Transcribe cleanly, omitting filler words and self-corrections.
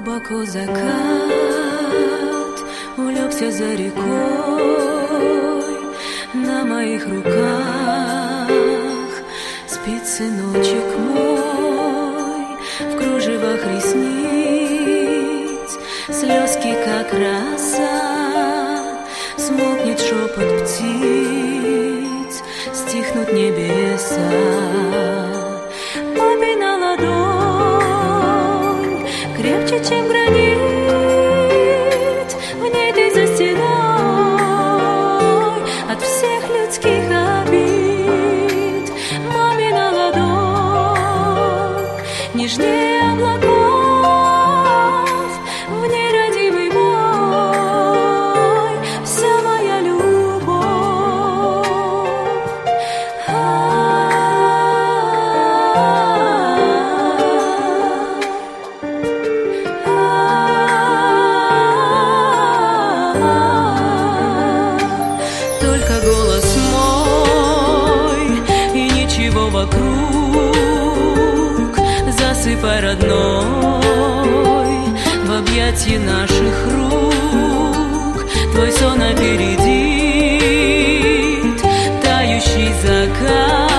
Глубоко закат улегся за рекой, на моих руках спит сыночек мой, в кружевах ресниц слезки, как роса, смолкнет шепот птиц, стихнут небеса. Папина ладонь крепче, чем гранит, в ней ты за стеной от всех людских обид. Мамина ладонь нежнее облаков, в ней родимый мой, вся моя любовь. Только голос мой и ничего вокруг, засыпай, родной, в объятье наших рук. Твой сон опередит тающий закат.